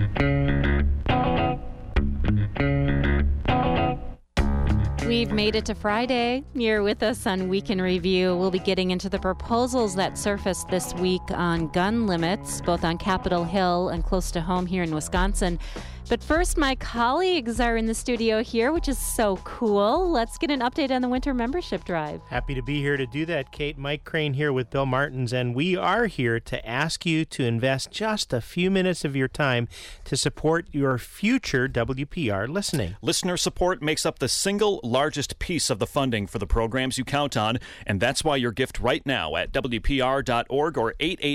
We've made it to Friday. You're with us on Week in Review. We'll be getting into the proposals that surfaced this week on gun limits, both on Capitol Hill and close to home here in Wisconsin. But first, my colleagues are in the studio here, which is so cool. Let's get an update on the winter membership drive. Happy to be here to do that, Kate. Mike Crane here with Bill Martins, and we are here to ask you to invest just a few minutes of your time to support your future WPR listening. Listener support makes up the single largest piece of the funding for the programs you count on, and that's why your gift right now at WPR.org or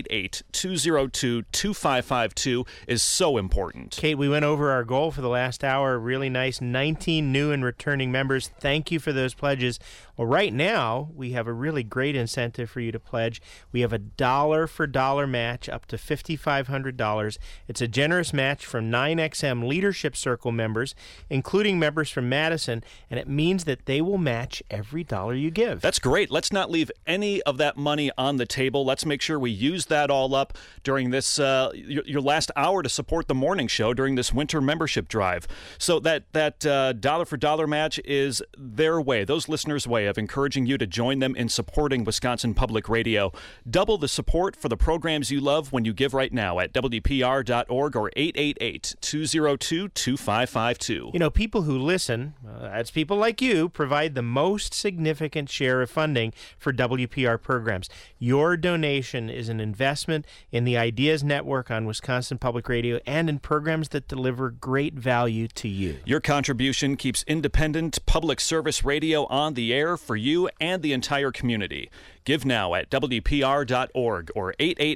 888-202-2552 is so important. Kate, we went over our goal for the last hour. Really nice. 19 new and returning members. Thank you for those pledges. Well, right now, we have a really great incentive for you to pledge. We have a $1-for-dollar match up to $5,500. It's a generous match from 9XM Leadership Circle members, including members from Madison, and it means that they will match every dollar you give. That's great. Let's not leave any of that money on the table. Let's make sure we use that all up during this your last hour to support the morning show during this winter membership drive. So that $1-for-dollar match is their way, those listeners' way of encouraging you to join them in supporting Wisconsin Public Radio. Double the support for the programs you love when you give right now at WPR.org or 888-202-2552. You know, people who listen, that's people like you, provide the most significant share of funding for WPR programs. Your donation is an investment in the Ideas Network on Wisconsin Public Radio and in programs that deliver great value to you. Your contribution keeps independent public service radio on the air for you and the entire community. Give now at WPR.org or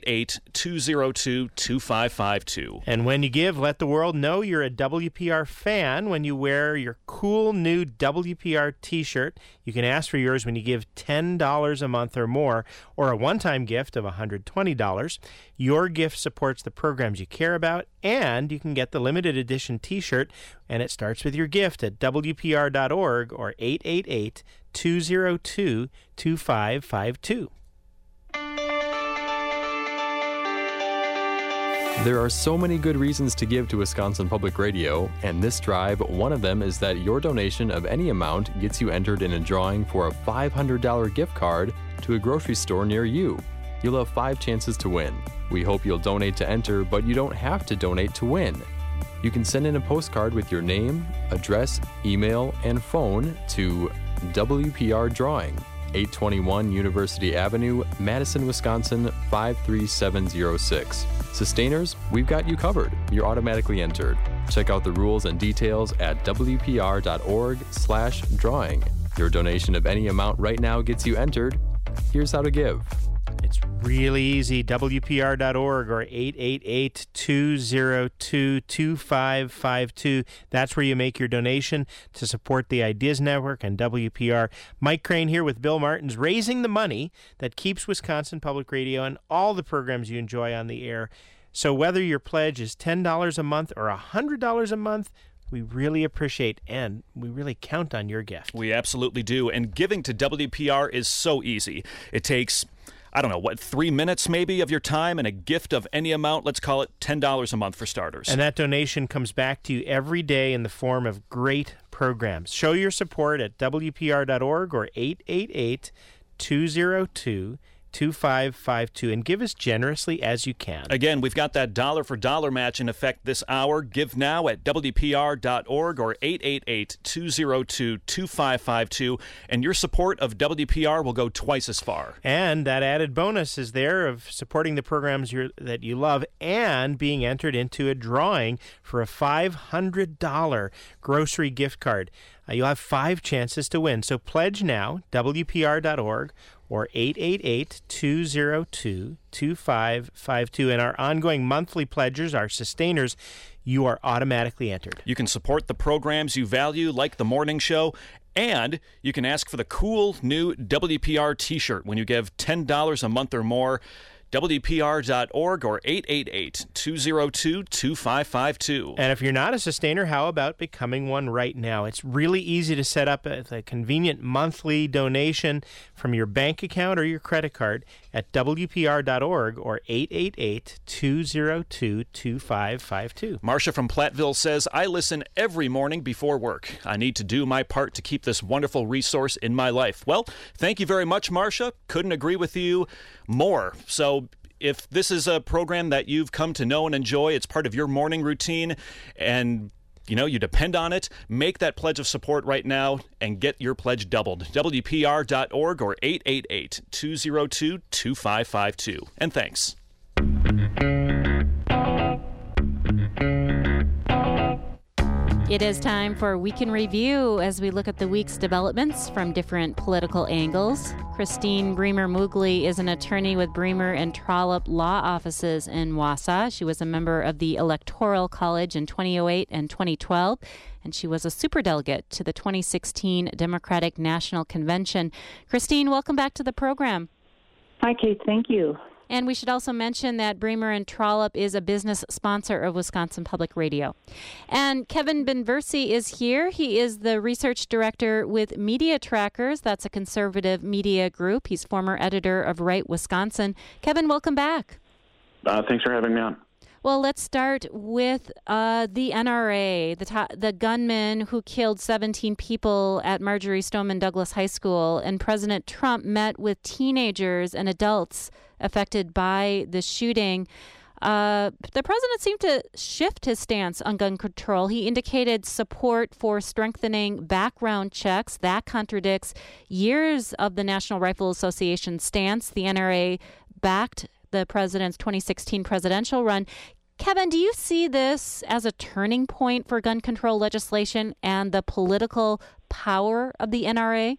888-202-2552. And when you give, let the world know you're a WPR fan when you wear your cool new WPR t-shirt. You can ask for yours when you give $10 a month or more, or a one-time gift of $120. Your gift supports the programs you care about, and you can get the limited edition t-shirt, and it starts with your gift at WPR.org or 888-202-2552. There are so many good reasons to give to Wisconsin Public Radio, and this drive, one of them is that your donation of any amount gets you entered in a drawing for a $500 gift card to a grocery store near you. You'll have 5 chances to win. We hope you'll donate to enter, but you don't have to donate to win. You can send in a postcard with your name, address, email, and phone to WPR Drawing, 821 University Avenue, Madison, Wisconsin, 53706. Sustainers, we've got you covered. You're automatically entered. Check out the rules and details at WPR.org/drawing. Your donation of any amount right now gets you entered. Here's how to give. It's really easy. WPR.org or 888-202-2552. That's where you make your donation to support the Ideas Network and WPR. Mike Crane here with Bill Martins, raising the money that keeps Wisconsin Public Radio and all the programs you enjoy on the air. So whether your pledge is $10 a month or $100 a month, we really appreciate and we really count on your gift. We absolutely do. And giving to WPR is so easy. It takes, 3 minutes maybe of your time and a gift of any amount. Let's call it $10 a month for starters. And that donation comes back to you every day in the form of great programs. Show your support at WPR.org or 888-202-2552 and give as generously as you can. Again, we've got that $1-for-dollar match in effect this hour. Give now at WPR.org or 888-202-2552, and your support of WPR will go twice as far. And that added bonus is there of supporting the programs that you love and being entered into a drawing for a $500 grocery gift card. You'll have 5 chances to win. So pledge now, WPR.org or 888-202-2552. And our ongoing monthly pledgers, our sustainers, you are automatically entered. You can support the programs you value, like the morning show, and you can ask for the cool new WPR t-shirt when you give $10 a month or more. WPR.org or 888-202-2552. And if you're not a sustainer, how about becoming one right now? It's really easy to set up a convenient monthly donation from your bank account or your credit card at WPR.org or 888-202-2552. Marcia from Platteville says, I listen every morning before work. I need to do my part to keep this wonderful resource in my life. Well, thank you very much, Marcia. Couldn't agree with you more. So if this is a program that you've come to know and enjoy, it's part of your morning routine, and you depend on it, make that pledge of support right now and get your pledge doubled. WPR.org or 888-202-2552. And thanks. It is time for Week in Review as we look at the week's developments from different political angles. Christine Bremer-Moogly is an attorney with Bremer and Trollope Law Offices in Wausau. She was a member of the Electoral College in 2008 and 2012, and she was a superdelegate to the 2016 Democratic National Convention. Christine, welcome back to the program. Hi, Kate. Thank you. And we should also mention that Bremer and Trollope is a business sponsor of Wisconsin Public Radio. And Kevin Benversi is here. He is the research director with Media Trackers. That's a conservative media group. He's former editor of Right Wisconsin. Kevin, welcome back. Thanks for having me on. Well, let's start with the NRA, the gunman who killed 17 people at Marjory Stoneman Douglas High School. And President Trump met with teenagers and adults affected by the shooting. The president seemed to shift his stance on gun control. He indicated support for strengthening background checks. That contradicts years of the National Rifle Association stance. The NRA backed the president's 2016 presidential run. Kevin, do you see this as a turning point for gun control legislation and the political power of the NRA?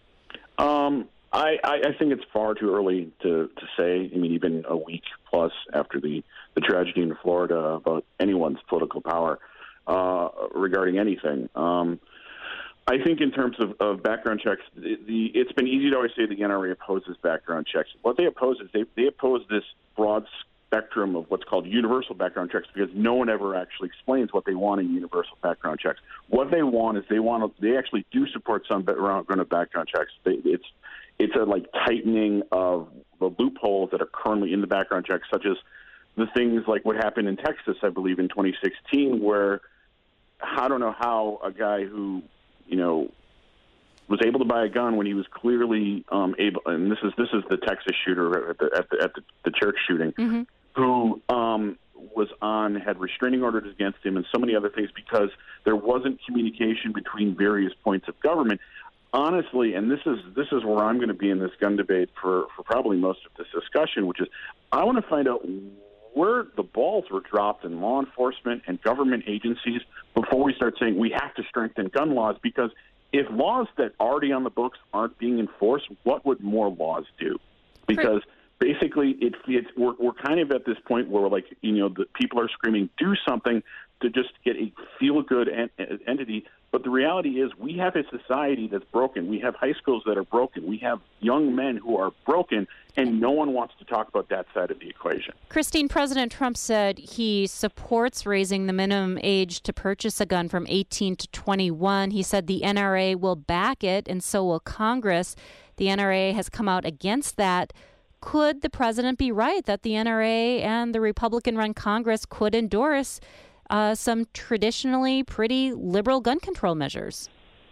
I think it's far too early to say. I mean, even a week plus after the tragedy in Florida, about anyone's political power regarding anything. I think in terms of background checks, it's been easy to always say the NRA opposes background checks. What they oppose is they oppose this broad spectrum of what's called universal background checks because no one ever actually explains what they want in universal background checks. What they want is they actually do support some background checks. It's a tightening of the loopholes that are currently in the background checks, such as the things like what happened in Texas, I believe, in 2016, where I don't know how a guy who was able to buy a gun when he was clearly able, and this is the Texas shooter at the church shooting, mm-hmm. who had restraining orders against him and so many other things because there wasn't communication between various points of government. Honestly, and this is where I'm going to be in this gun debate for probably most of this discussion, which is I want to find out where the balls were dropped in law enforcement and government agencies before we start saying we have to strengthen gun laws, because if laws that are already on the books aren't being enforced, what would more laws do? Because basically we're kind of at this point where the people are screaming, do something to just get a feel-good entity. But the reality is we have a society that's broken. We have high schools that are broken. We have young men who are broken, and no one wants to talk about that side of the equation. Christine, President Trump said he supports raising the minimum age to purchase a gun from 18 to 21. He said the NRA will back it, and so will Congress. The NRA has come out against that. Could the president be right that the NRA and the Republican-run Congress could endorse some traditionally pretty liberal gun control measures?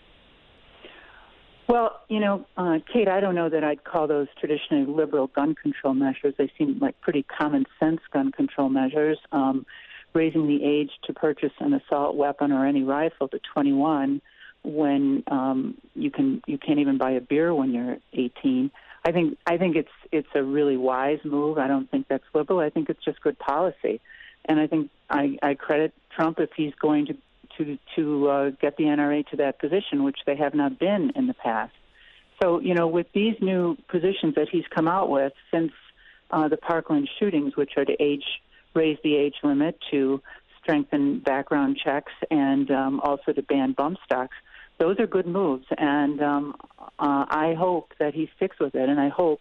Well, Kate, I don't know that I'd call those traditionally liberal gun control measures. They seem like pretty common sense gun control measures. Raising the age to purchase an assault weapon or any rifle to 21 when you can't even buy a beer when you're 18. I think it's a really wise move. I don't think that's liberal. I think it's just good policy. And I think I credit Trump if he's going to get the NRA to that position, which they have not been in the past. So, with these new positions that he's come out with since the Parkland shootings, which are to raise the age limit, to strengthen background checks, and also to ban bump stocks, those are good moves. And I hope that he sticks with it, and I hope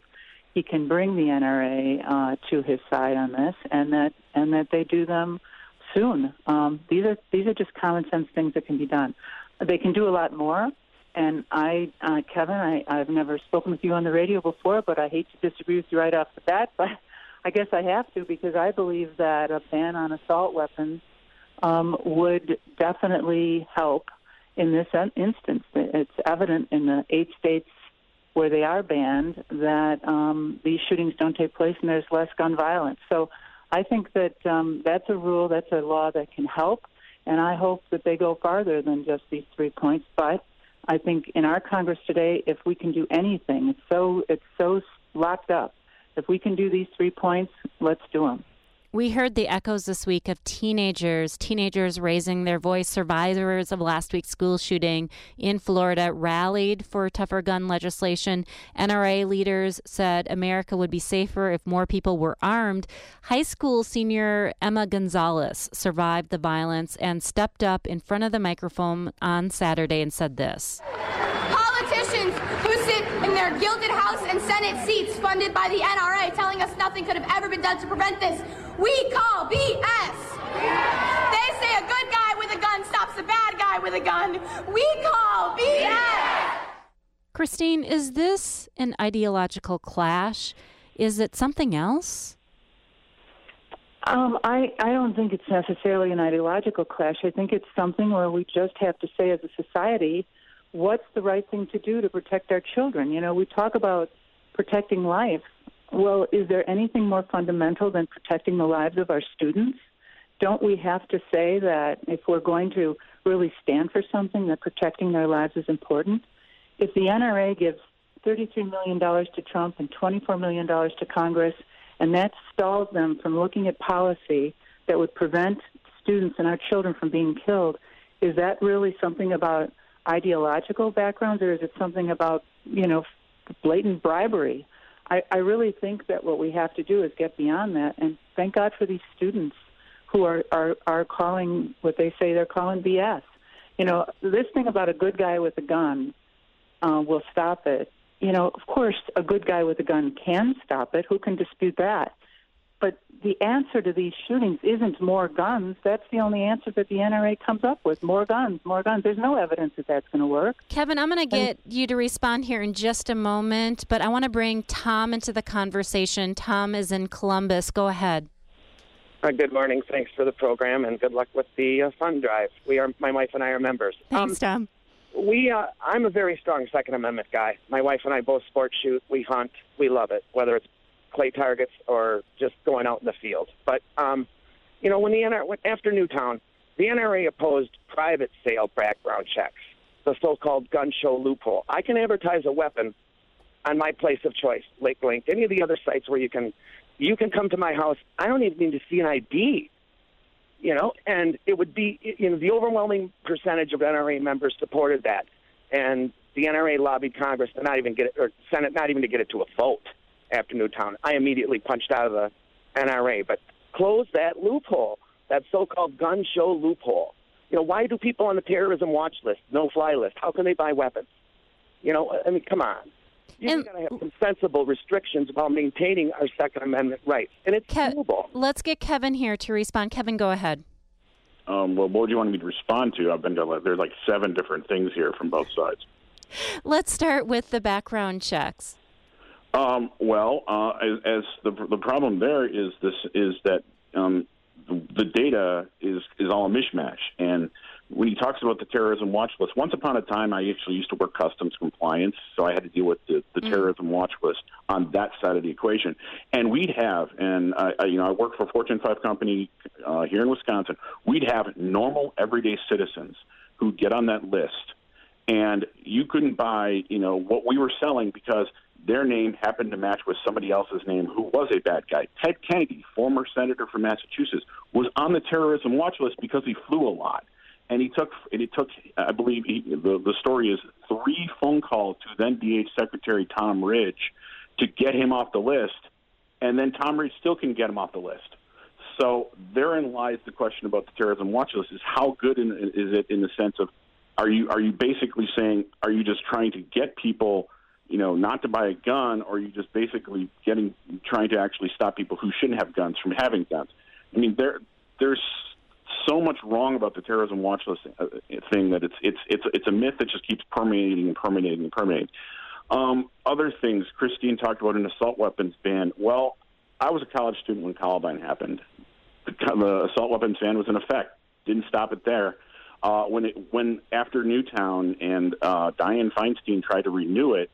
he can bring the NRA to his side on this, and that they do them soon. These are just common sense things that can be done. They can do a lot more. And Kevin, I've never spoken with you on the radio before, but I hate to disagree with you right off the bat, but I guess I have to, because I believe that a ban on assault weapons would definitely help in this instance. It's evident in the 8 states where they are banned that these shootings don't take place and there's less gun violence. So I think that that's a rule, that's a law that can help, and I hope that they go farther than just these 3 points. But I think in our Congress today, if we can do anything, it's so locked up. If we can do these 3 points, let's do them. We heard the echoes this week of teenagers raising their voice. Survivors of last week's school shooting in Florida rallied for tougher gun legislation. NRA leaders said America would be safer if more people were armed. High school senior Emma Gonzalez survived the violence and stepped up in front of the microphone on Saturday and said this. Politicians who sit in their gilded House and Senate seats funded by the NRA telling us nothing could have ever been done to prevent this, we call BS. They say a good guy with a gun stops a bad guy with a gun. We call BS. Christine, is this an ideological clash? Is it something else? I don't think it's necessarily an ideological clash. I think it's something where we just have to say as a society, what's the right thing to do to protect our children? You know, we talk about protecting life. Well, is there anything more fundamental than protecting the lives of our students? Don't we have to say that if we're going to really stand for something, that protecting their lives is important? If the NRA gives $33 million to Trump and $24 million to Congress, and that stalls them from looking at policy that would prevent students and our children from being killed, is that really something about ideological backgrounds, or is it something about, blatant bribery? I really think that what we have to do is get beyond that, and thank God for these students who are calling what they say they're calling BS. This thing about a good guy with a gun will stop it. Of course, a good guy with a gun can stop it. Who can dispute that? But the answer to these shootings isn't more guns. That's the only answer that the NRA comes up with. More guns, more guns. There's no evidence that that's going to work. Kevin, I'm going to get you to respond here in just a moment, but I want to bring Tom into the conversation. Tom is in Columbus. Go ahead. Good morning. Thanks for the program, and good luck with the fund drive. My wife and I are members. Thanks, Tom. I'm a very strong Second Amendment guy. My wife and I both sport shoot. We hunt. We love it, whether it's clay targets or just going out in the field. But, when after Newtown, the NRA opposed private sale background checks, the so-called gun show loophole. I can advertise a weapon on my place of choice, Lake Link, any of the other sites where you can come to my house. I don't even need to see an ID, and it would be, the overwhelming percentage of NRA members supported that. And the NRA lobbied Congress to not even get it, or Senate not even to get it to a vote after Newtown. I immediately punched out of the NRA, but close that loophole, that so-called gun show loophole. Why do people on the terrorism watch list, no-fly list? How can they buy weapons? Come on. You've got to have some sensible restrictions while maintaining our Second Amendment rights, and it's doable. Let's get Kevin here to respond. Kevin, go ahead. What do you want me to respond to? There's like 7 different things here from both sides. Let's start with the background checks. As the problem there is that the data is all a mishmash. And when he talks about the terrorism watch list, once upon a time, I actually used to work customs compliance, so I had to deal with the terrorism watch list on that side of the equation. And we'd have, I work for a Fortune 5 company here in Wisconsin. We'd have normal, everyday citizens who'd get on that list, and you couldn't buy, what we were selling because their name happened to match with somebody else's name who was a bad guy. Ted Kennedy, former senator from Massachusetts, was on the terrorism watch list because he flew a lot. And it took, I believe, the story is 3 phone calls to then DH Secretary Tom Ridge to get him off the list, and then Tom Ridge still can get him off the list. So therein lies the question about the terrorism watch list: is how good is it in the sense of, are you basically saying, are you just trying to get people, not to buy a gun, or are you just basically trying to actually stop people who shouldn't have guns from having guns? I mean, there's so much wrong about the terrorism watch list thing that it's a myth that just keeps permeating and permeating and permeating. Other things, Christine talked about an assault weapons ban. Well, I was a college student when Columbine happened. The assault weapons ban was in effect. Didn't stop it there. When after Newtown and Dianne Feinstein tried to renew it,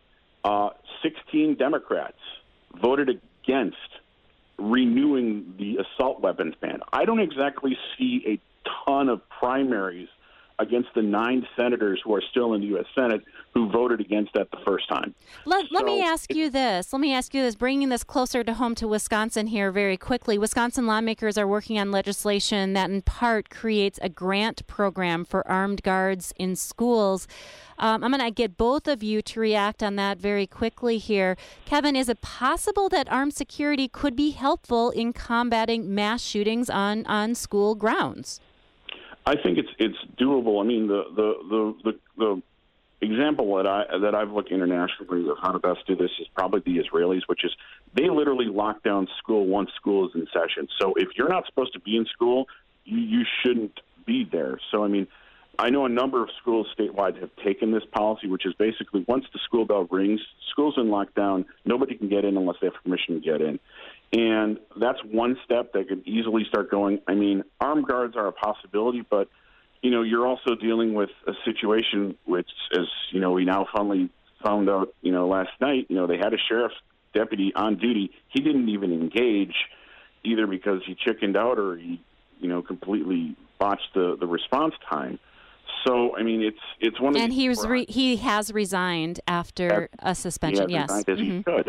16 Democrats voted against renewing the assault weapons ban. I don't exactly see a ton of primaries against the 9 senators who are still in the U.S. Senate who voted against that the first time. Let me ask you this. Bringing this closer to home to Wisconsin here very quickly. Wisconsin lawmakers are working on legislation that in part creates a grant program for armed guards in schools. I'm going to get both of you to react on that very quickly here. Kevin, is it possible that armed security could be helpful in combating mass shootings on school grounds? I think it's doable. I mean, the example that I've looked internationally of how to best do this is probably the Israelis, which is they literally lock down school once school is in session. So if you're not supposed to be in school, you shouldn't be there. So, I mean, I know a number of schools statewide have taken this policy, which is basically once the school bell rings, school's in lockdown, nobody can get in unless they have permission to get in. And that's one step that could easily start going. I mean, armed guards are a possibility, but, you're also dealing with a situation which, as, we now finally found out, last night, they had a sheriff's deputy on duty. He didn't even engage either because he chickened out or he, completely botched the response time. So, I mean, it's one of and he has resigned after a suspension. He has yes, resigned as he could.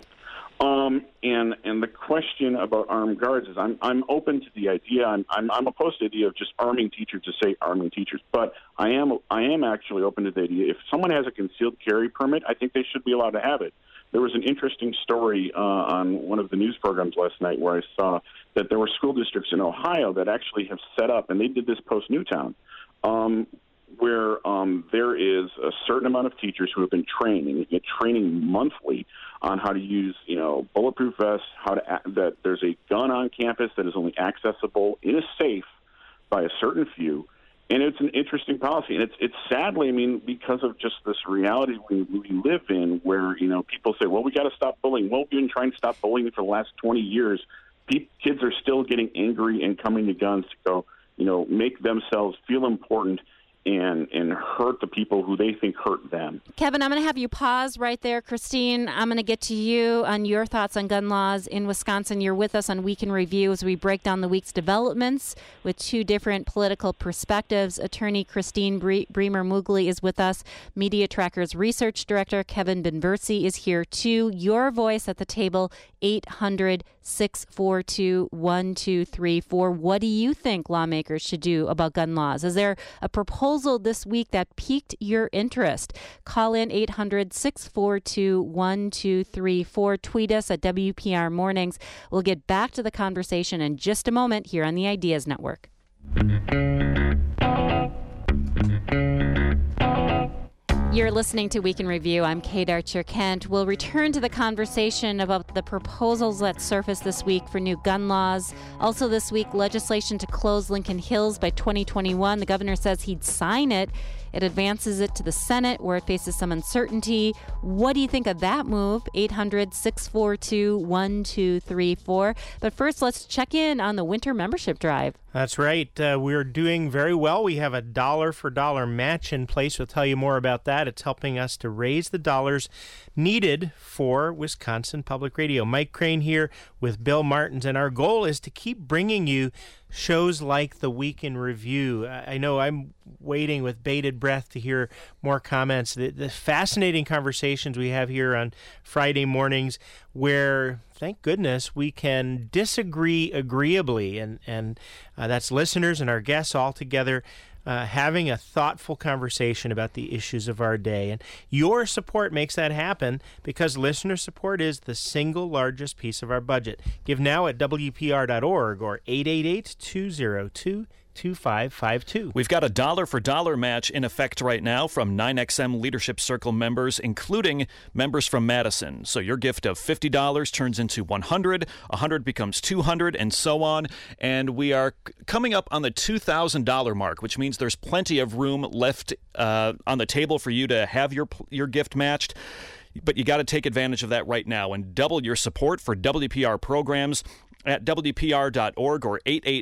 And the question about armed guards is I'm open to the idea. I'm opposed to the idea of just arming teachers to say arming teachers, but I am actually open to the idea. If someone has a concealed carry permit, I think they should be allowed to have it. There was an interesting story on one of the news programs last night where I saw that there were school districts in Ohio that actually have set up, and they did this post Newtown, where there is a certain amount of teachers who have been get training monthly on how to use, bulletproof vests, that there's a gun on campus that is only accessible in a safe by a certain few. And it's an interesting policy. And it's sadly, I mean, because of just this reality we live in where, people say, well, we got to stop bullying. Well, we've been trying to stop bullying for the last 20 years. Kids are still getting angry and coming to guns to go, make themselves feel important and hurt the people who they think hurt them. Kevin, I'm going to have you pause right there. Christine, I'm going to get to you on your thoughts on gun laws in Wisconsin. You're with us on Week in Review as we break down the week's developments with 2 different political perspectives. Attorney Christine Bremer-Mugli is with us. Media Trackers Research Director Kevin Benversi is here too. Your voice at the table, 800-642-1234. What do you think lawmakers should do about gun laws? Is there a proposal this week that piqued your interest? Call in 800-642-1234. Tweet us at WPR Mornings. We'll get back to the conversation in just a moment here on the Ideas Network. You're listening to Week in Review. I'm Kate Archer-Kent. We'll return to the conversation about the proposals that surfaced this week for new gun laws. Also this week, legislation to close Lincoln Hills by 2021. The governor says he'd sign it. It advances it to the Senate, where it faces some uncertainty. What do you think of that move? 800-642-1234. But first, let's check in on the winter membership drive. That's right. We're doing very well. We have a dollar-for-dollar match in place. We'll tell you more about that. It's helping us to raise the dollars needed for Wisconsin Public Radio. Mike Crane here with Bill Martins, and our goal is to keep bringing you shows like the Week in Review. I know I'm waiting with bated breath to hear more comments. The fascinating conversations we have here on Friday mornings where, thank goodness, we can disagree agreeably, and that's listeners and our guests all together having a thoughtful conversation about the issues of our day. And your support makes that happen because listener support is the single largest piece of our budget. Give now at WPR.org or 888-202-1010. 2552. We've got a dollar-for-dollar match in effect right now from 9XM Leadership Circle members, including members from Madison. So your gift of $50 turns into $100, $100 becomes $200, and so on. And we are coming up on the $2,000 mark, which means there's plenty of room left on the table for you to have your gift matched. But you got to take advantage of that right now and double your support for WPR programs at WPR.org or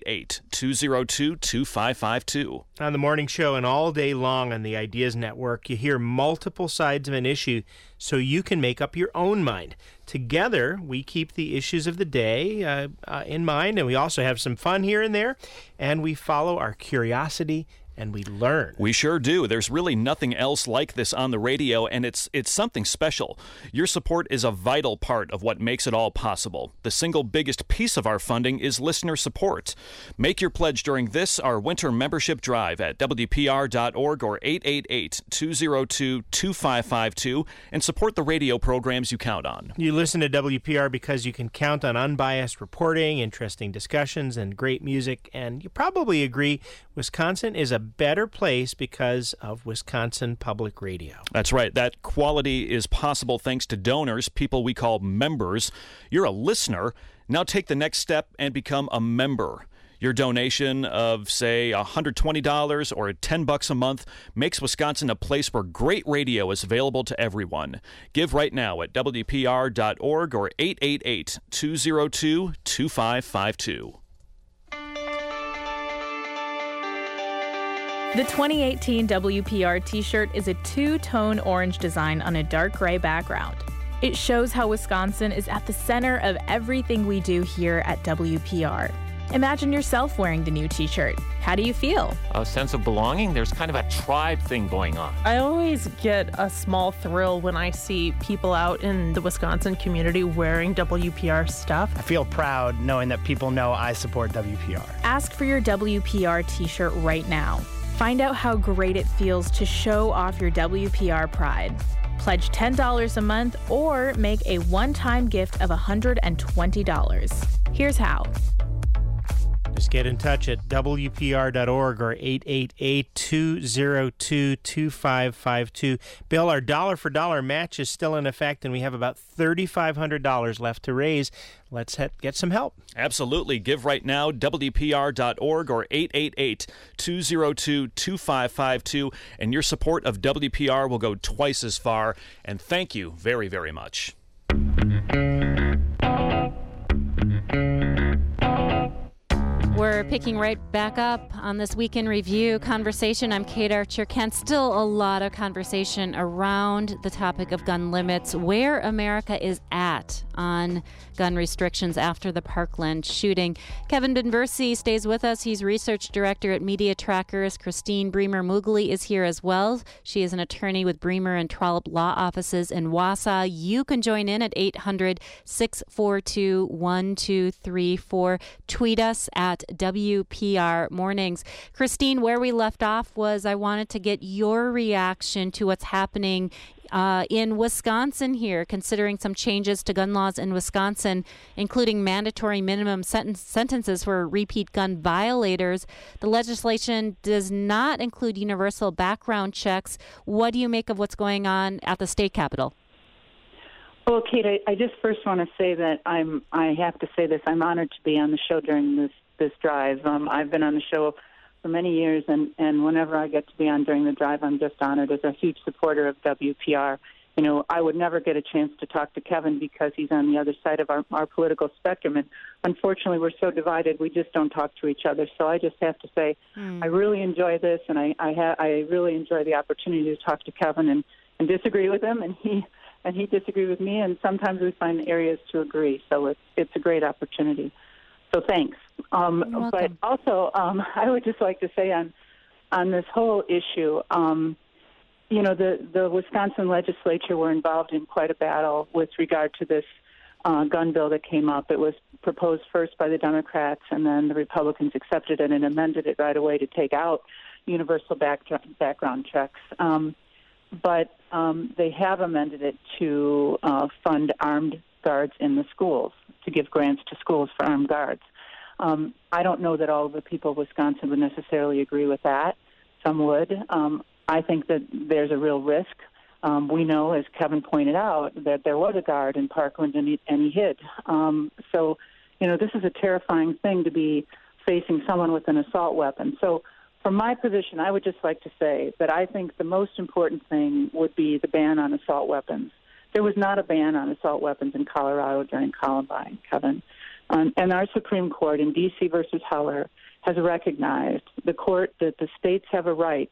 888-202-2552. On the morning show and all day long on the Ideas Network, you hear multiple sides of an issue so you can make up your own mind. Together, we keep the issues of the day in mind, and we also have some fun here and there, and we follow our curiosity and we learn. We sure do. There's really nothing else like this on the radio, and it's something special. Your support is a vital part of what makes it all possible. The single biggest piece of our funding is listener support. Make your pledge during this, our winter membership drive at WPR.org or 888-202-2552 and support the radio programs you count on. You listen to WPR because you can count on unbiased reporting, interesting discussions, and great music, and you probably agree Wisconsin is a better place because of Wisconsin Public Radio. That's right. That quality is possible thanks to donors, people we call members. You're a listener. Now take the next step and become a member. Your donation of, say, $120 or $10 a month makes Wisconsin a place where great radio is available to everyone. Give right now at WPR.org or 888-202-2552. The 2018 WPR t-shirt is a two-tone orange design on a dark gray background. It shows how Wisconsin is at the center of everything we do here at WPR. Imagine yourself wearing the new t-shirt. How do you feel? A sense of belonging. There's kind of a tribe thing going on. I always get a small thrill when I see people out in the Wisconsin community wearing WPR stuff. I feel proud knowing that people know I support WPR. Ask for your WPR t-shirt right now. Find out how great it feels to show off your WPR pride. Pledge $10 a month or make a one-time gift of $120. Here's how. Just get in touch at WPR.org or 888-202-2552. Bill, our dollar-for-dollar match is still in effect, and we have about $3,500 left to raise. Let's get some help. Absolutely. Give right now, WPR.org or 888-202-2552, and your support of WPR will go twice as far. And thank you very, very much. We're picking right back up on this Week in Review conversation. I'm Kate Archer-Kent. Still a lot of conversation around the topic of gun limits, where America is at on gun restrictions after the Parkland shooting. Kevin Benversi stays with us. He's research director at Media Trackers. Christine Bremer-Mugli is here as well. She is an attorney with Bremer and Trollope Law Offices in Wausau. You can join in at 800-642-1234. Tweet us at WPR Mornings. Christine, where we left off was I wanted to get your reaction to what's happening in Wisconsin here, considering some changes to gun laws in Wisconsin, including mandatory minimum sentences for repeat gun violators. The legislation does not include universal background checks. What do you make of what's going on at the state capitol? Well, Kate, I just first want to say that I have to say this. I'm honored to be on the show during this drive. I've been on the show for many years, and whenever I get to be on during the drive, I'm just honored. As a huge supporter of WPR, you know, I would never get a chance to talk to Kevin because he's on the other side of our political spectrum, and unfortunately, we're so divided, we just don't talk to each other. So I just have to say, I really enjoy this, and I really enjoy the opportunity to talk to Kevin and disagree with him, and he disagrees with me, and sometimes we find areas to agree. So it's a great opportunity. So thanks. But also, I would just like to say on this whole issue, you know, the Wisconsin legislature were involved in quite a battle with regard to this gun bill that came up. It was proposed first by the Democrats, and then the Republicans accepted it and amended it right away to take out universal background checks. But they have amended it to fund armed guards in the schools, to give grants to schools for armed guards. I don't know that all of the people of Wisconsin would necessarily agree with that. Some would. I think that there's a real risk. We know, as Kevin pointed out, that there was a guard in Parkland and he hid. So, this is a terrifying thing to be facing someone with an assault weapon. So from my position, I would just like to say that I think the most important thing would be the ban on assault weapons. There was not a ban on assault weapons in Colorado during Columbine, Kevin. And our Supreme Court in D.C. versus Heller has recognized the court that the states have a right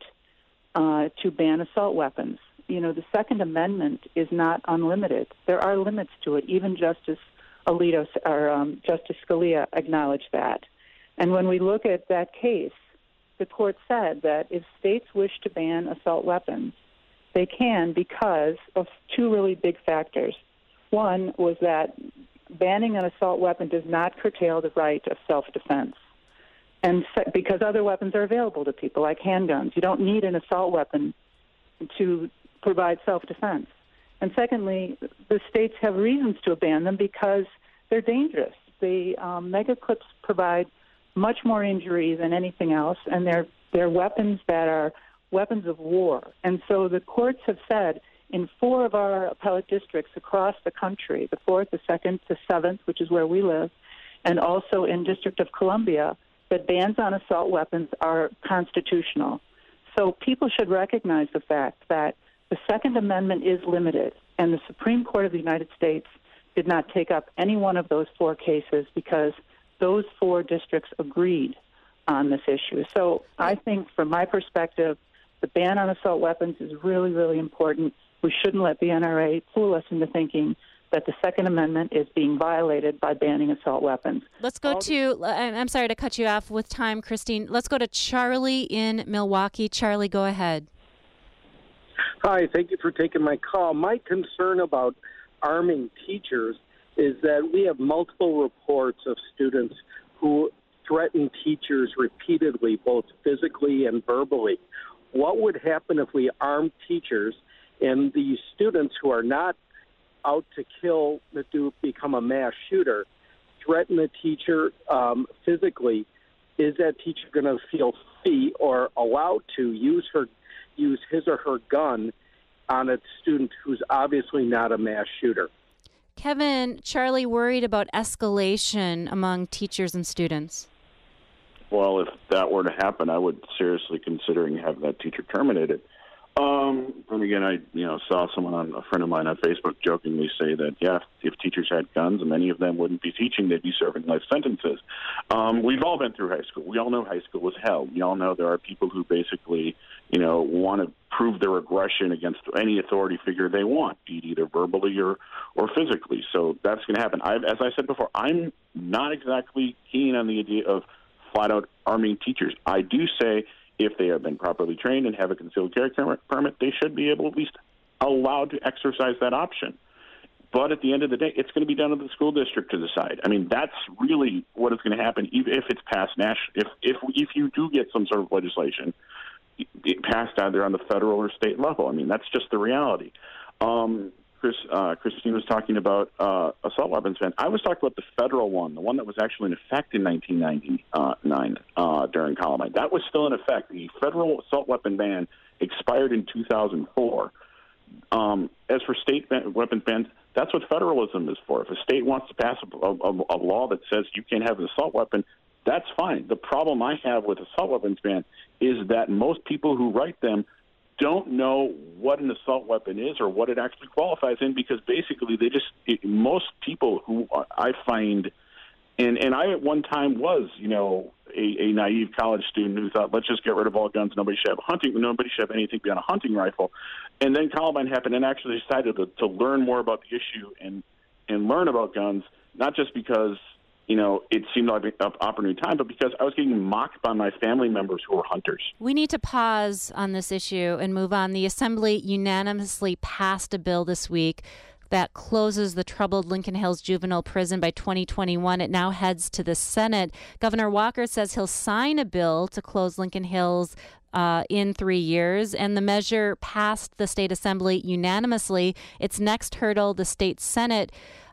to ban assault weapons. The Second Amendment is not unlimited. There are limits to it. Even Justice Alito or Justice Scalia acknowledged that. And when we look at that case, the court said that if states wish to ban assault weapons, they can because of two really big factors. One was that banning an assault weapon does not curtail the right of self-defense. And because other weapons are available to people, like handguns. You don't need an assault weapon to provide self-defense. And secondly, the states have reasons to ban them because they're dangerous. The mega clips provide much more injury than anything else, and they're weapons that are weapons of war. And so the courts have said in 4 of our appellate districts across the country, the 4th, the 2nd, the 7th, which is where we live, and also in District of Columbia, that bans on assault weapons are constitutional. So people should recognize the fact that the Second Amendment is limited, and the Supreme Court of the United States did not take up any one of those 4 cases because those 4 districts agreed on this issue. So I think from my perspective, the ban on assault weapons is really, really important. We shouldn't let the NRA fool us into thinking that the Second Amendment is being violated by banning assault weapons. Let's go I'm sorry to cut you off with time, Christine. Let's go to Charlie in Milwaukee. Charlie, go ahead. Hi, thank you for taking my call. My concern about arming teachers is that we have multiple reports of students who threaten teachers repeatedly, both physically and verbally. What would happen if we armed teachers and the students who are not out to kill, become a mass shooter, threaten the teacher physically? Is that teacher going to feel free or allowed to use his or her gun on a student who's obviously not a mass shooter? Kevin, Charlie worried about escalation among teachers and students. Well, if that were to happen, I would seriously considering having that teacher terminated. And again, I saw a friend of mine on Facebook jokingly say that, if teachers had guns, many of them wouldn't be teaching, they'd be serving life sentences. We've all been through high school. We all know high school was hell. We all know there are people who basically, want to prove their aggression against any authority figure they want, be it either verbally or physically. So that's going to happen. As I said before, I'm not exactly keen on the idea of flat-out arming teachers. I do say if they have been properly trained and have a concealed carry permit, they should be able at least allowed to exercise that option. But at the end of the day, it's going to be down to the school district to decide. I mean, that's really what is going to happen, even if it's passed national. If you do get some sort of legislation passed either on the federal or state level, I mean, that's just the reality. Christine was talking about assault weapons ban. I was talking about the federal one, the one that was actually in effect in 1999 during Columbine. That was still in effect. The federal assault weapon ban expired in 2004. As for state weapons bans, that's what federalism is for. If a state wants to pass a law that says you can't have an assault weapon, that's fine. The problem I have with assault weapons ban is that most people who write them don't know what an assault weapon is or what it actually qualifies in, because basically most people who I find, and I at one time was, a naive college student who thought, let's just get rid of all guns. Nobody should have anything beyond a hunting rifle. And then Columbine happened and actually decided to learn more about the issue and learn about guns, not just because it seemed like an opportune time, but because I was getting mocked by my family members who were hunters. We need to pause on this issue and move on. The Assembly unanimously passed a bill this week that closes the troubled Lincoln Hills Juvenile Prison by 2021. It now heads to the Senate. Governor Walker says he'll sign a bill to close Lincoln Hills in 3 years, and the measure passed the state assembly unanimously. Its next hurdle, the state Senate,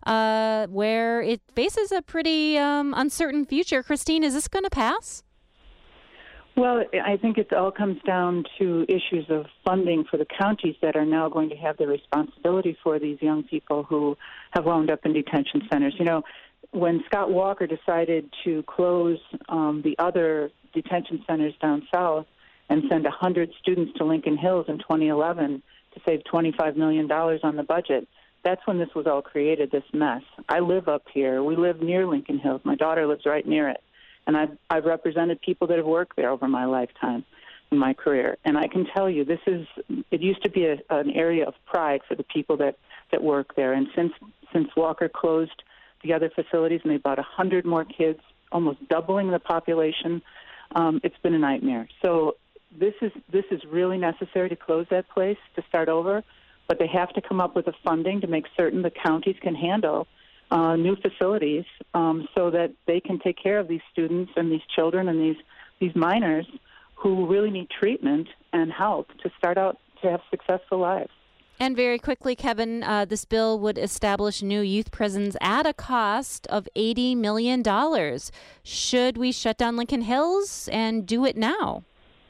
where it faces a pretty uncertain future. Christine, is this going to pass? Well, I think it all comes down to issues of funding for the counties that are now going to have the responsibility for these young people who have wound up in detention centers. You know, when Scott Walker decided to close the other detention centers down south and send 100 students to Lincoln Hills in 2011 to save $25 million on the budget, that's when this was all created, this mess. I live up here. We live near Lincoln Hills. My daughter lives right near it. And I've represented people that have worked there over my lifetime, in my career. And I can tell you, it used to be an area of pride for the people that work there. And since Walker closed the other facilities and they brought 100 more kids, almost doubling the population, it's been a nightmare. So this is really necessary to close that place, to start over. But they have to come up with the funding to make certain the counties can handle new facilities so that they can take care of these students and these children and these minors who really need treatment and help to start out to have successful lives. And very quickly, Kevin, this bill would establish new youth prisons at a cost of $80 million. Should we shut down Lincoln Hills and do it now?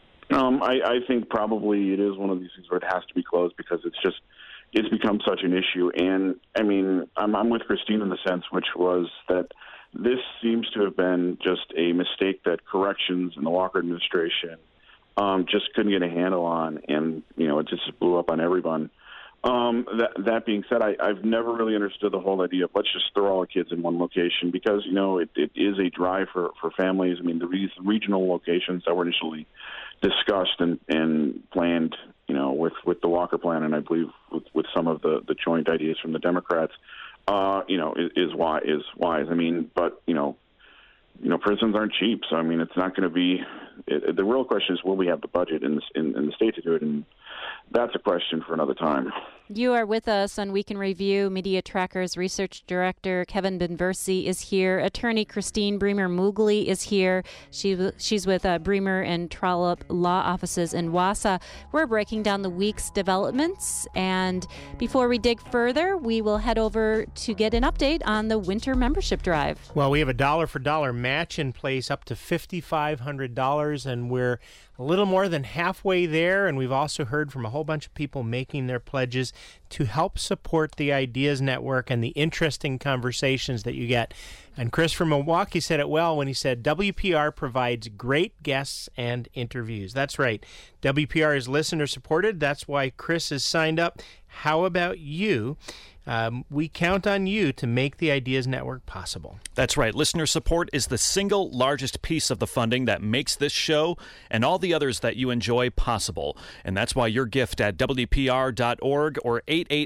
I think probably it is one of these things where it has to be closed because it's become such an issue. And, I mean, I'm with Christine in the sense, which was that this seems to have been just a mistake that corrections and the Walker administration just couldn't get a handle on, and, you know, it just blew up on everyone. That being said, I've never really understood the whole idea of let's just throw all the kids in one location because, you know, it is a drive for families. I mean, the regional locations that were initially discussed and planned, you know, with the Walker plan, and I believe with some of the joint ideas from the Democrats, you know, is wise. I mean, but you know, prisons aren't cheap, so I mean, it's not going to be. The real question is, will we have the budget in the state to do it? And that's a question for another time. You are with us on Week in Review. Media Trackers Research Director Kevin Benversi is here. Attorney Christine Bremer-Mugli is here. She's with Bremer and Trollope Law Offices in Wausau. We're breaking down the week's developments. And before we dig further, we will head over to get an update on the winter membership drive. Well, we have a dollar-for-dollar match in place up to $5,500, and we're a little more than halfway there, and we've also heard from a whole bunch of people making their pledges to help support the Ideas Network and the interesting conversations that you get. And Chris from Milwaukee said it well when he said WPR provides great guests and interviews. That's right. WPR is listener-supported. That's why Chris is signed up. How about you? We count on you to make the Ideas Network possible. That's right. Listener support is the single largest piece of the funding that makes this show and all the others that you enjoy possible. And that's why your gift at WPR.org or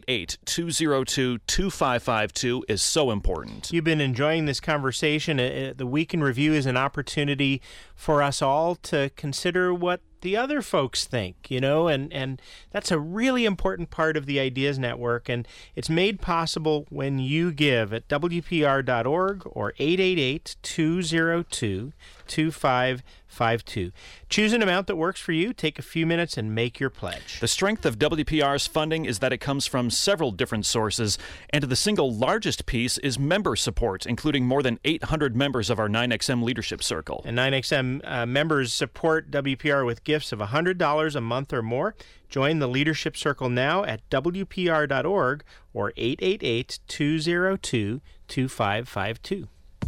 888-202-2552 is so important. You've been enjoying this conversation. The Week in Review is an opportunity for us all to consider what the other folks think, you know, and that's a really important part of the Ideas Network, and it's made possible when you give at WPR.org or 888-202-2552. Choose an amount that works for you, take a few minutes, and make your pledge. The strength of WPR's funding is that it comes from several different sources, and the single largest piece is member support, including more than 800 members of our 9XM Leadership Circle. And 9XM members support WPR with gifts of $100 a month or more. Join the Leadership Circle now at WPR.org or 888-202-2552.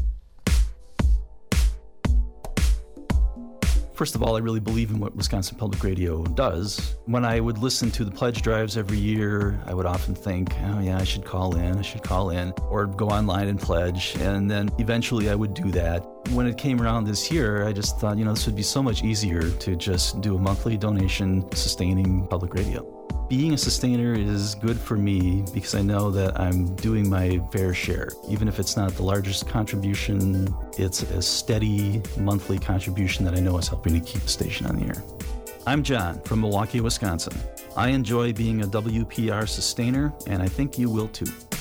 First of all, I really believe in what Wisconsin Public Radio does. When I would listen to the pledge drives every year, I would often think, oh yeah, I should call in, or go online and pledge. And then eventually I would do that. When it came around this year, I just thought, this would be so much easier to just do a monthly donation sustaining public radio. Being a sustainer is good for me because I know that I'm doing my fair share. Even if it's not the largest contribution, it's a steady monthly contribution that I know is helping to keep the station on the air. I'm John from Milwaukee, Wisconsin. I enjoy being a WPR sustainer, and I think you will too.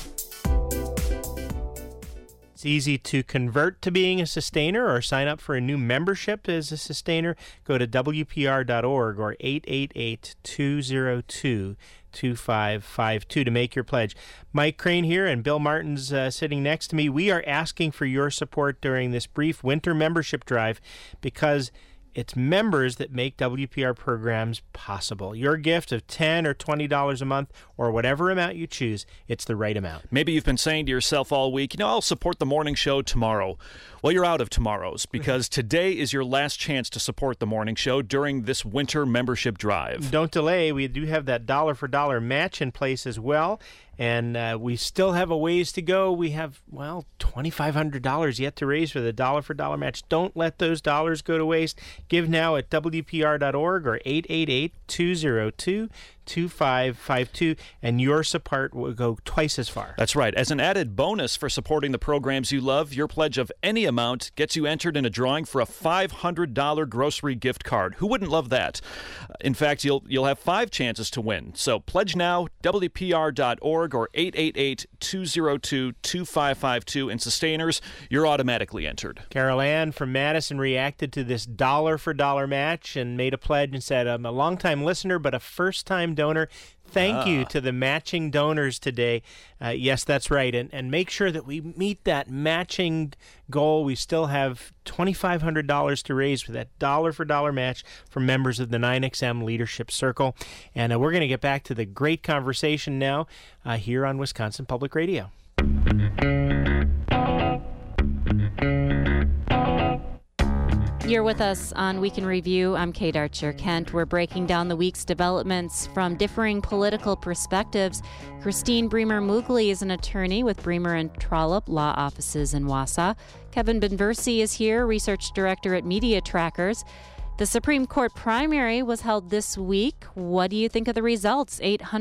It's easy to convert to being a sustainer or sign up for a new membership as a sustainer. Go to WPR.org or 888-202-2552 to make your pledge. Mike Crane here and Bill Martin's sitting next to me. We are asking for your support during this brief winter membership drive because it's members that make WPR programs possible. Your gift of $10 or $20 a month or whatever amount you choose, it's the right amount. Maybe you've been saying to yourself all week, I'll support the morning show tomorrow. Well, you're out of tomorrows because today is your last chance to support the morning show during this winter membership drive. Don't delay. We do have that dollar for dollar match in place as well. And we still have a ways to go. We have, $2,500 yet to raise for the dollar for dollar match. Don't let those dollars go to waste. Give now at WPR.org or 888-202-2552, and your support will go twice as far. That's right. As an added bonus for supporting the programs you love, your pledge of any amount gets you entered in a drawing for a $500 grocery gift card. Who wouldn't love that? In fact, you'll have 5 chances to win. So pledge now, WPR.org or 888-202-2552, and sustainers, you're automatically entered. Carol Ann from Madison reacted to this dollar for dollar match and made a pledge and said, I'm a longtime listener, but a first-time donor. Thank you to the matching donors today. Yes, that's right. And make sure that we meet that matching goal. We still have $2,500 to raise for that dollar for dollar match for members of the 9XM Leadership Circle. And we're going to get back to the great conversation now here on Wisconsin Public Radio. You're with us on Week in Review. I'm Kate Archer-Kent. We're breaking down the week's developments from differing political perspectives. Christine Bremer-Mugli is an attorney with Bremer and Trollope Law Offices in Wausau. Kevin Benversi is here, research director at Media Trackers. The Supreme Court primary was held this week. What do you think of the results?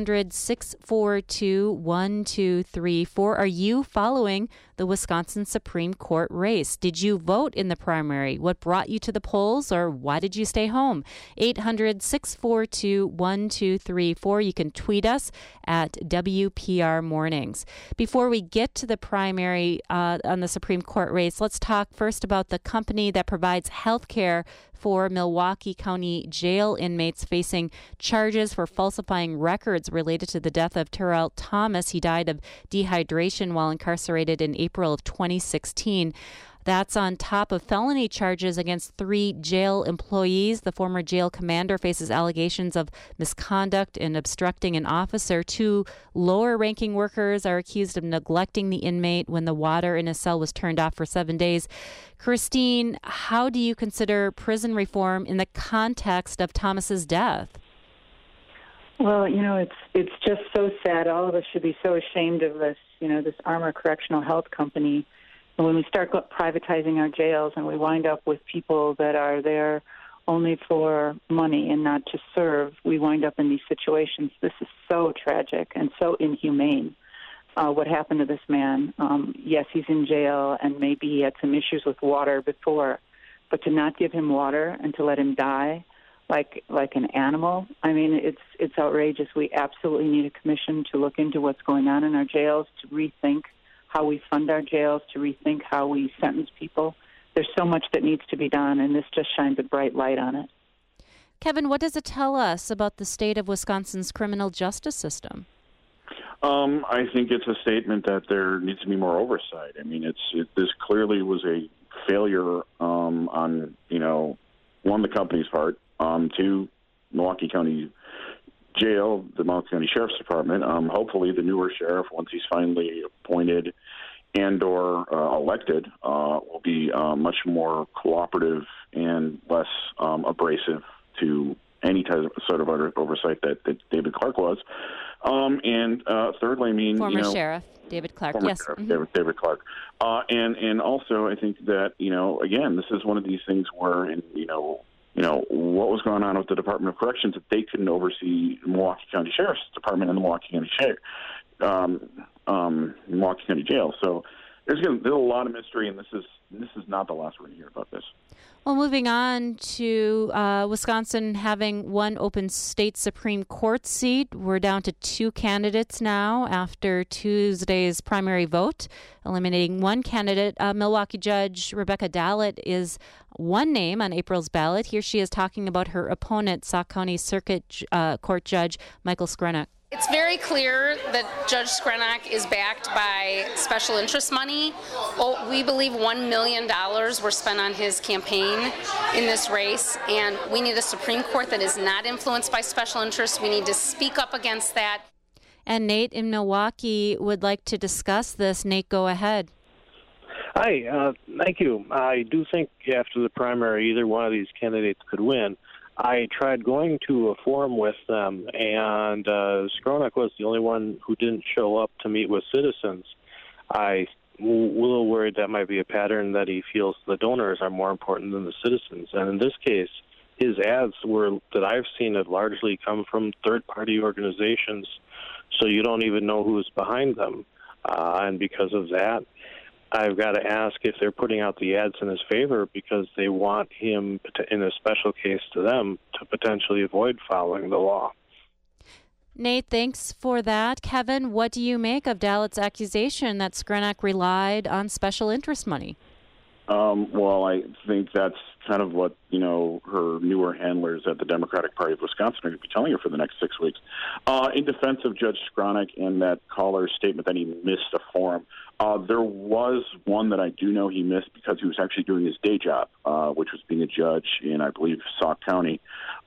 800-642-1234. Are you following the Wisconsin Supreme Court race? Did you vote in the primary? What brought you to the polls, or why did you stay home? 800-642-1234. You can tweet us at WPR Mornings. Before we get to the primary on the Supreme Court race, let's talk first about the company that provides health care for Milwaukee County Jail inmates facing charges for falsifying records related to the death of Terrell Thomas. He died of dehydration while incarcerated in April of 2016. That's on top of felony charges against 3 jail employees. The former jail commander faces allegations of misconduct and obstructing an officer. 2 lower-ranking workers are accused of neglecting the inmate when the water in his cell was turned off for 7 days. Christine, how do you consider prison reform in the context of Thomas's death? Well, it's just so sad. All of us should be so ashamed of this, this Armor Correctional Health Company. And when we start privatizing our jails and we wind up with people that are there only for money and not to serve, we wind up in these situations. This is so tragic and so inhumane, what happened to this man. Yes, he's in jail, and maybe he had some issues with water before, but to not give him water and to let him die like an animal, it's outrageous. We absolutely need a commission to look into what's going on in our jails, to rethink how we fund our jails, to rethink how we sentence people. There's so much that needs to be done, and this just shines a bright light on it. Kevin, what does it tell us about the state of Wisconsin's criminal justice system? I think it's a statement that there needs to be more oversight. This clearly was a failure on, one, the company's part, 2, Milwaukee County Jail, the Milwaukee County Sheriff's Department. Hopefully the newer sheriff, once he's finally appointed and or elected, will be much more cooperative and less abrasive to any type of sort of oversight that David Clark was. And thirdly, former sheriff David Clark, yes, sheriff, David Clark, and also I think that again, this is one of these things where what was going on with the Department of Corrections, that they couldn't oversee the Milwaukee County Sheriff's Department and the Milwaukee County Milwaukee County Jail. So there's a lot of mystery, and this is this is not the last we're going to hear about this. Well, moving on to Wisconsin having one open state Supreme Court seat. We're down to 2 candidates now after Tuesday's primary vote, eliminating one candidate. Milwaukee Judge Rebecca Dallett is one name on April's ballot. Here she is talking about her opponent, Sauk County Circuit Court Judge Michael Skrenak. It's very clear that Judge Skrenak is backed by special interest money. We believe $1 million were spent on his campaign in this race, and we need a Supreme Court that is not influenced by special interests. We need to speak up against that. And Nate in Milwaukee would like to discuss this. Nate, go ahead. Hi, thank you. I do think after the primary, either one of these candidates could win. I tried going to a forum with them, and Skrenak was the only one who didn't show up to meet with citizens. I'm a little worried that might be a pattern that he feels the donors are more important than the citizens. And in this case, his ads that I've seen have largely come from third-party organizations, so you don't even know who's behind them. And because of that, I've got to ask if they're putting out the ads in his favor because they want him, in a special case to them, to potentially avoid following the law. Nate, thanks for that. Kevin, what do you make of Dallett's accusation that Skrenak relied on special interest money? Well, I think that's kind of what, her newer handlers at the Democratic Party of Wisconsin are going to be telling her for the next 6 weeks. In defense of Judge Skrenak and that caller's statement that he missed a forum, there was one that I do know he missed because he was actually doing his day job, which was being a judge in, I believe, Sauk County.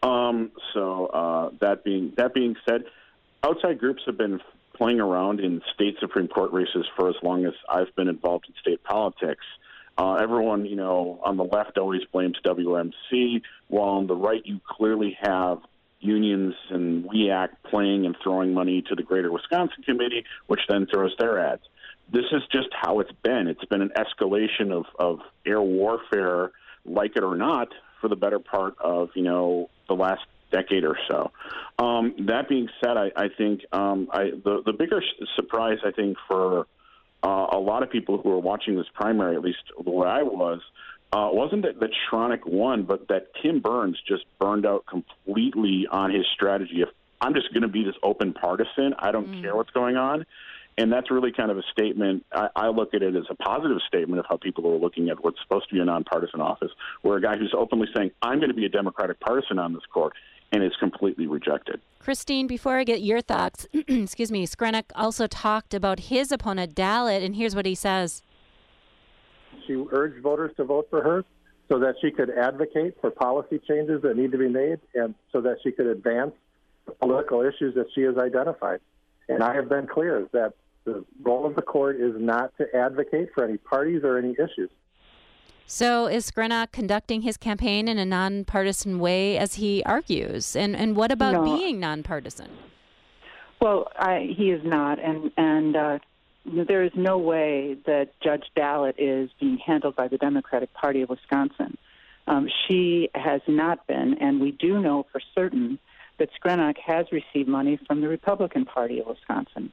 That being said, outside groups have been playing around in state Supreme Court races for as long as I've been involved in state politics. Everyone, on the left always blames WMC, while on the right you clearly have unions and WEAC playing and throwing money to the Greater Wisconsin Committee, which then throws their ads. This is just how it's been. It's been an escalation of air warfare, like it or not, for the better part of, the last decade or so. That being said, I think the bigger surprise, I think, for a lot of people who are watching this primary, at least the way I was, wasn't that Skrenak won, but that Tim Burns just burned out completely on his strategy of, I'm just going to be this open partisan. I don't care what's going on. And that's really kind of a statement. I look at it as a positive statement of how people are looking at what's supposed to be a nonpartisan office, where a guy who's openly saying, I'm going to be a Democratic partisan on this court, and is completely rejected. Christine, before I get your thoughts, excuse me, Skrenak also talked about his opponent, Dallett, and here's what he says. She urged voters to vote for her so that she could advocate for policy changes that need to be made and so that she could advance the political issues that she has identified. And I have been clear that the role of the court is not to advocate for any parties or any issues. So is Skrenak conducting his campaign in a nonpartisan way, as he argues? And what about being nonpartisan? Well, he is not, and there is no way that Judge Dallett is being handled by the Democratic Party of Wisconsin. She has not been, and we do know for certain that Skrenak has received money from the Republican Party of Wisconsin,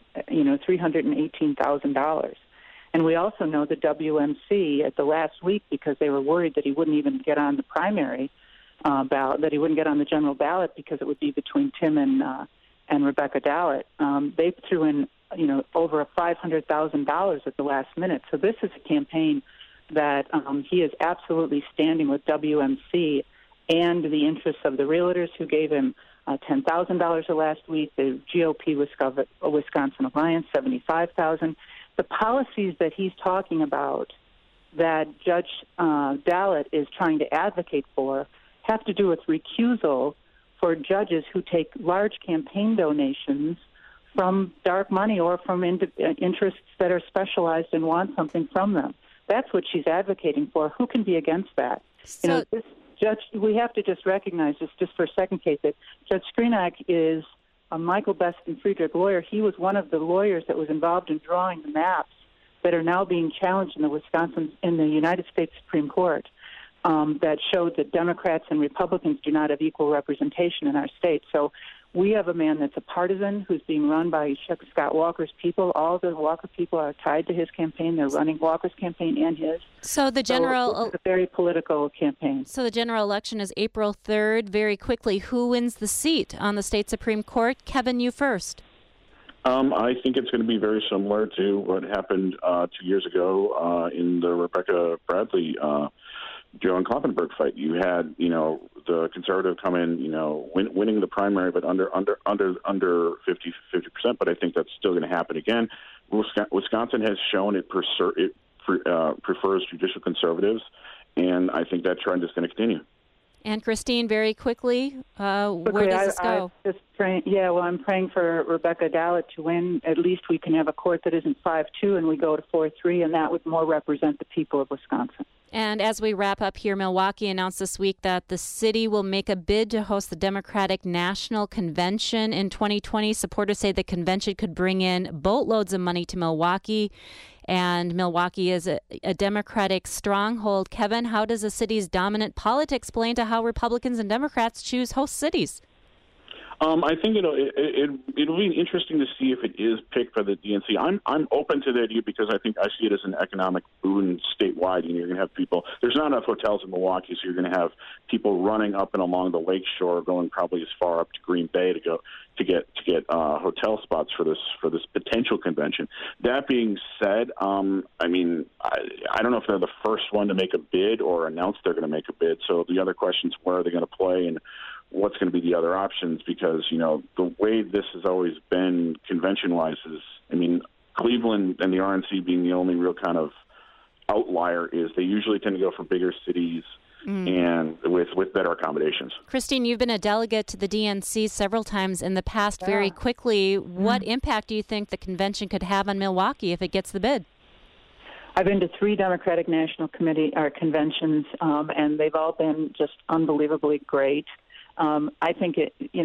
$318,000. And we also know that WMC at the last week, because they were worried that he wouldn't even get on the primary ballot, that he wouldn't get on the general ballot because it would be between Tim and Rebecca Dallett, they threw in, over $500,000 at the last minute. So this is a campaign that he is absolutely standing with WMC and the interests of the realtors who gave him $10,000 the last week, the GOP Wisconsin Alliance, $75,000. The policies that he's talking about that Judge Dallett is trying to advocate for have to do with recusal for judges who take large campaign donations from dark money or from interests that are specialized and want something from them. That's what she's advocating for. Who can be against that? So, this judge, we have to just recognize this just for a second, Kate, that Judge Skrenak is a Michael Best and Friedrich lawyer. He was one of the lawyers that was involved in drawing the maps that are now being challenged in the United States Supreme Court that showed that Democrats and Republicans do not have equal representation in our state. So We have a man that's a partisan who's being run by Scott Walker's people. All the Walker people are tied to his campaign. They're running Walker's campaign and his. So the general... it's a very political campaign. So the general election is April 3rd. Very quickly, who wins the seat on the state Supreme Court? Kevin, you first. I think it's going to be very similar to what happened 2 years ago in the Rebecca Bradley Joan Kloppenburg fight. You had, the conservative come in, winning the primary, but under 50%. But I think that's still going to happen again. Wisconsin has shown it prefers judicial conservatives, and I think that trend is going to continue. And Christine, very quickly, where does this go? I'm praying for Rebecca Dallett to win. At least we can have a court that isn't 5-2 and we go to 4-3, and that would more represent the people of Wisconsin. And as we wrap up here, Milwaukee announced this week that the city will make a bid to host the Democratic National Convention in 2020. Supporters say the convention could bring in boatloads of money to Milwaukee, and Milwaukee is a Democratic stronghold. Kevin, how does the city's dominant politics play into how Republicans and Democrats choose host cities? I think it'll be interesting to see if it is picked by the DNC. I'm open to the idea because I think I see it as an economic boon statewide, and you're going to have people. There's not enough hotels in Milwaukee, so you're going to have people running up and along the lake shore, going probably as far up to Green Bay to get hotel spots for this potential convention. That being said, I don't know if they're the first one to make a bid or announce they're going to make a bid. So the other question is, where are they going to play and what's going to be the other options? Because, the way this has always been convention-wise is, Cleveland and the RNC being the only real kind of outlier is they usually tend to go for bigger cities and with better accommodations. Christine, you've been a delegate to the DNC several times in the past. Very quickly, what impact do you think the convention could have on Milwaukee if it gets the bid? I've been to 3 Democratic National Committee conventions, and they've all been just unbelievably great. I think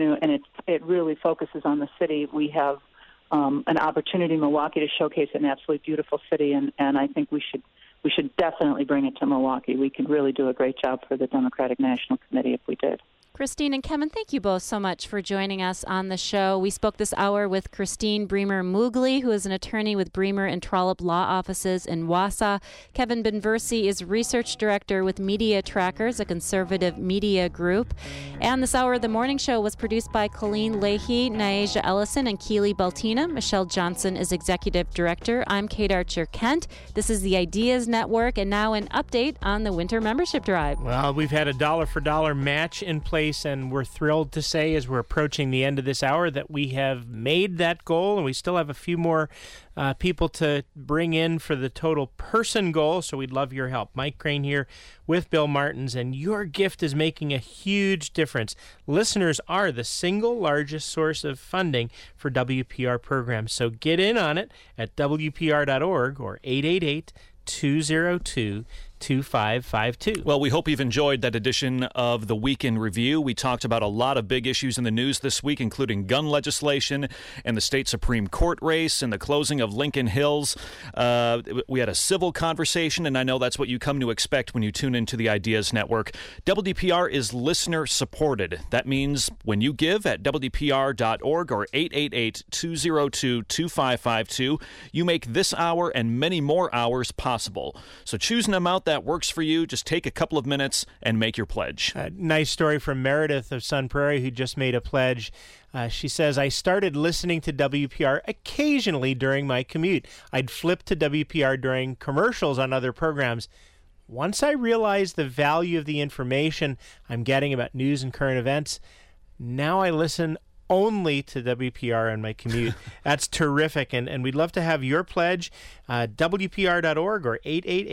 it really focuses on the city. We have an opportunity in Milwaukee to showcase an absolutely beautiful city, and I think we should definitely bring it to Milwaukee. We could really do a great job for the Democratic National Committee if we did. Christine and Kevin, thank you both so much for joining us on the show. We spoke this hour with Christine Bremer-Moogly, who is an attorney with Bremer and Trollope Law Offices in Wausau. Kevin Benversi is Research Director with Media Trackers, a conservative media group. And this hour of the morning show was produced by Colleen Leahy, Naija Ellison, and Keely Baltina. Michelle Johnson is Executive Director. I'm Kate Archer-Kent. This is the Ideas Network, and now an update on the Winter Membership Drive. Well, we've had a dollar-for-dollar match in place, and we're thrilled to say as we're approaching the end of this hour that we have made that goal, and we still have a few more people to bring in for the total person goal, so we'd love your help. Mike Crane here with Bill Martins, and your gift is making a huge difference. Listeners are the single largest source of funding for WPR programs, so get in on it at WPR.org or 888-202-2552. Well, we hope you've enjoyed that edition of the Week in Review. We talked about a lot of big issues in the news this week, including gun legislation and the state Supreme Court race and the closing of Lincoln Hills. We had a civil conversation, and I know that's what you come to expect when you tune into the Ideas Network. WPR is listener-supported. That means when you give at WPR.org or 888-202-2552, you make this hour and many more hours possible. So choose an amount that works for you. Just take a couple of minutes and make your pledge. Nice story from Meredith of Sun Prairie, who just made a pledge. She says, I started listening to WPR occasionally during my commute. I'd flip to WPR during commercials on other programs. Once I realized the value of the information I'm getting about news and current events, now I listen only to WPR on my commute. That's terrific, and we'd love to have your pledge. WPR.org or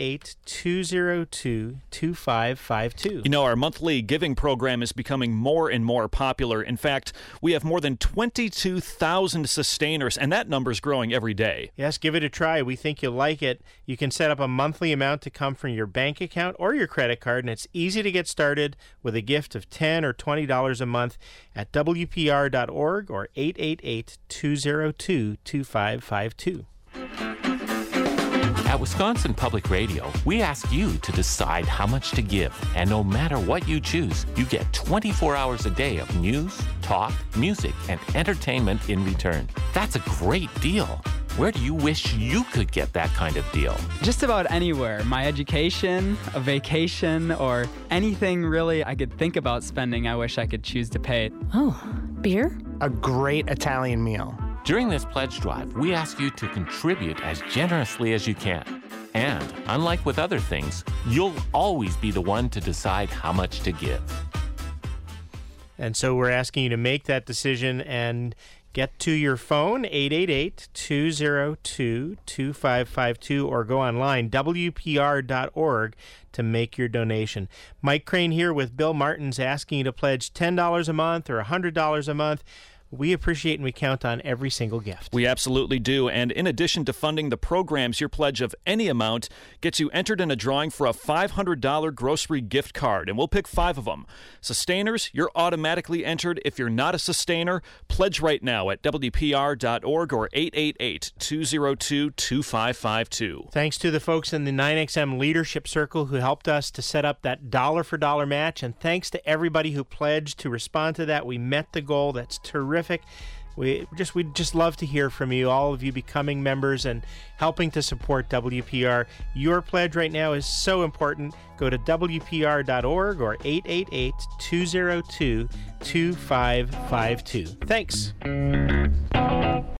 888-202-2552. You know, our monthly giving program is becoming more and more popular. In fact, we have more than 22,000 sustainers, and that number's growing every day. Yes, give it a try. We think you'll like it. You can set up a monthly amount to come from your bank account or your credit card, and it's easy to get started with a gift of $10 or $20 a month at WPR.org or 888-202-2552. At Wisconsin Public Radio, we ask you to decide how much to give. And no matter what you choose, you get 24 hours a day of news, talk, music, and entertainment in return. That's a great deal. Where do you wish you could get that kind of deal? Just about anywhere. My education, a vacation, or anything really I could think about spending, I wish I could choose to pay. Oh, beer? A great Italian meal. During this pledge drive, we ask you to contribute as generously as you can. And, unlike with other things, you'll always be the one to decide how much to give. And so we're asking you to make that decision and get to your phone, 888-202-2552, or go online, WPR.org, to make your donation. Mike Crane here with Bill Martins asking you to pledge $10 a month or $100 a month. We appreciate and we count on every single gift. We absolutely do. And in addition to funding the programs, your pledge of any amount gets you entered in a drawing for a $500 grocery gift card. And we'll pick 5 of them. Sustainers, you're automatically entered. If you're not a sustainer, pledge right now at WPR.org or 888-202-2552. Thanks to the folks in the 9XM Leadership Circle who helped us to set up that dollar-for-dollar match. And thanks to everybody who pledged to respond to that. We met the goal. That's terrific. We'd just love to hear from you, all of you becoming members and helping to support WPR. Your pledge right now is so important. Go to WPR.org or 888-202-2552. Thanks.